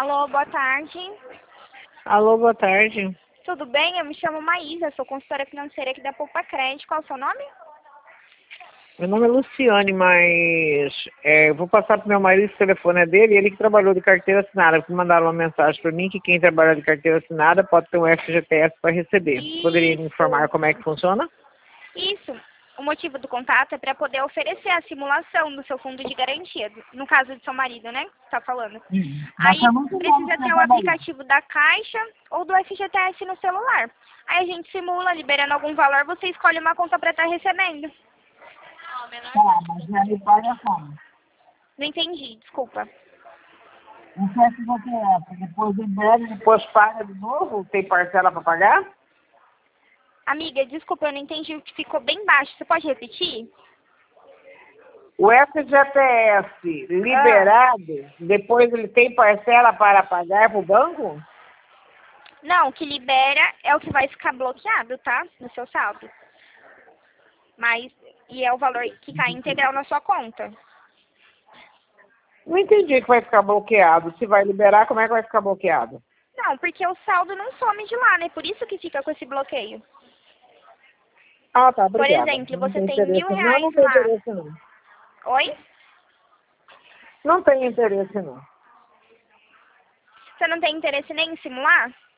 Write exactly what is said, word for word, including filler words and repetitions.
Alô, boa tarde. Alô, boa tarde. Tudo bem? Eu me chamo Maísa, sou consultora financeira aqui da Poupa Crédito. Qual é o seu nome? Meu nome é Luciane, mas é, eu vou passar para o meu marido, o telefone é dele, ele que trabalhou de carteira assinada. Mandaram uma mensagem para mim que quem trabalha de carteira assinada pode ter um F G T S para receber. Isso. Poderia me informar como é que funciona? Isso. O motivo do contato é para poder oferecer a simulação do seu fundo de garantia, no caso do seu marido, né? Você tá falando. Hum, Aí mas é muito bom precisa que ter eu o trabalhei. aplicativo da Caixa ou do F G T S no celular. Aí a gente simula, liberando algum valor, você escolhe uma conta para estar recebendo. Tá, mas aí paga como? Não entendi, desculpa. O que é que você é? Depois de breve, depois paga de novo? Tem parcela para pagar? Amiga, desculpa, eu não entendi, o que ficou bem baixo. Você pode repetir? O F G T S liberado, depois ele tem parcela para pagar para o banco? Não, o que libera é o que vai ficar bloqueado, tá? No seu saldo. Mas, e é o valor que cai integral na sua conta. Não entendi que vai ficar bloqueado. Se vai liberar, como é que vai ficar bloqueado? Não, porque o saldo não some de lá, né? Por isso que fica com esse bloqueio. Ah, tá, Por obrigada. exemplo, Não você tem tem mil interesse não, não reais tem lá. interesse não. Oi? Não tem interesse não. Você não tem interesse nem em simular?